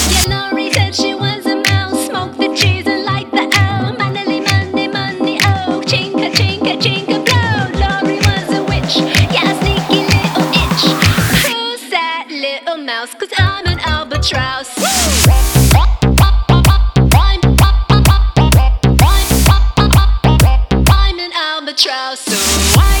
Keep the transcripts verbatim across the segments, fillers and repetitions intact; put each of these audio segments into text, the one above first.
Laurie said she was a mouse. Smoke the cheese and light the L. Money, money, money, oh. Chinka, chinka, chinka, blow. Laurie was a witch. Yeah, a sneaky little itch. Who's that little mouse? Cause I'm an albatross. I'm an albatross. So why?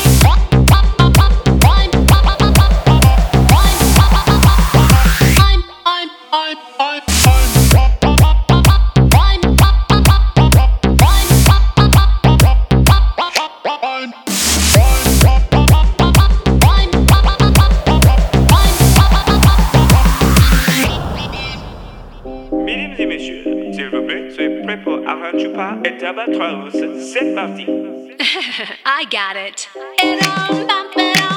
Mesdames et messieurs, s'il vous plaît, soyez prêts pour Aranchupa et Albatros. C'est parti. I got it.